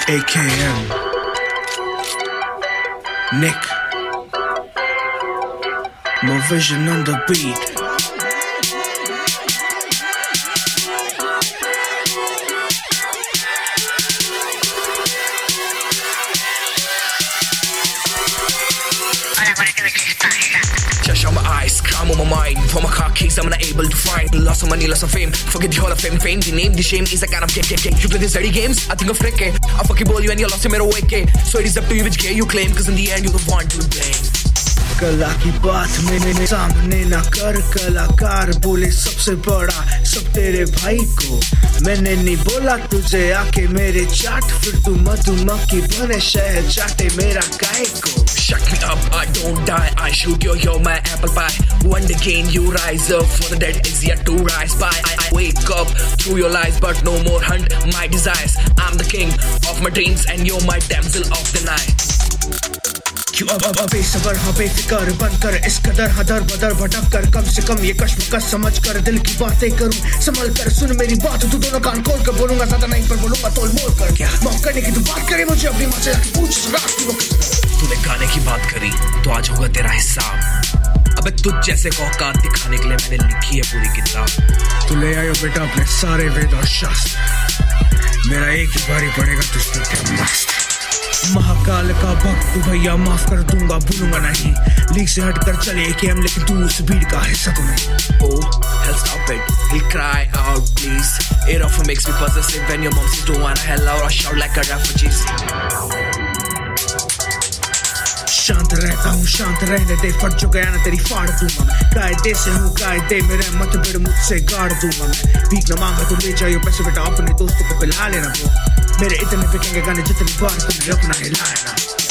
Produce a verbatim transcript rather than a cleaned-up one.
A K M Nick My vision on the beat Just on my eyes, calm on my mind. For my car keys, I'm unable to find. Loss of money, loss of fame. Forget the hall of fame, fame. The name, the shame is a kind of game, game, game. You play these dirty games, I think of Frick. I fucking ball you and you're lost in my way. So it is up to you which gay you claim, cause in the end, you're the one to blame. कला की बात मेरे सामने ना कर कलाकार बोले सबसे बड़ा सब तेरे भाई को मैंने नहीं बोला तुझे आके मेरे चाट फिर तू मधुमक्खी बने शहद चाटे मेरा गाय को Shut me up, I don't die, I shoot you, you're my apple pie. One day again you rise up, for the dead is yet to rise by. I, I wake up through your lies, but no more hunt my desires. I'm the king of my dreams and you're my damsel of the night. क्यों अब अब बेसबर हाँ बेफिकर बनकर इस कदर हदर बदर भटक कर कम से कम ये कश्मकश समझ कर दिल की बातें करूं संभल कर सुन मेरी बात तू दोनों कान खोल कर बोलूंगा ज्यादा नहीं पर बोलूंगा तोल मोल कर क्या मौका करने की तू बात करे मुझे अपनी माँ से जाके पूछ रास्ते वो तूने गाने की बात करी तो आज होगा तेरा हिसाब अबे तुझ जैसे को औकात दिखाने के लिए मैंने लिखी है पूरी किताब तू ले आयो बेटा अपने सारे वेद और शास्त्र मेरा एक ही बारी पड़ेगा तुझ पर मस्त महाकाल का भक्त तू भैया माफ कर दूंगा भूलूंगा नहीं लीक से हटकर चले A K M लेकिन तू उस भीड़ का हिस्सा तो नहीं Oh hell stop it he'll cry out please it often makes me possessive when your mom says don't wanna hell out or shout like a refugee शांत रहता हूँ शांत रहने दे फट जो गया ना तेरी फाड़ दूंगा मैं कायदे से हूँ कायदे मेरे मत बिड़ मुझसे गाड़ दूंगा मैं भीख न मांगा तो ले जाइयो पैसे बेटा अपने दोस्तों को पिला लेना वो मेरे इतने बिकेंगे गाने जितनी बार तुमने अपना हिलाया ना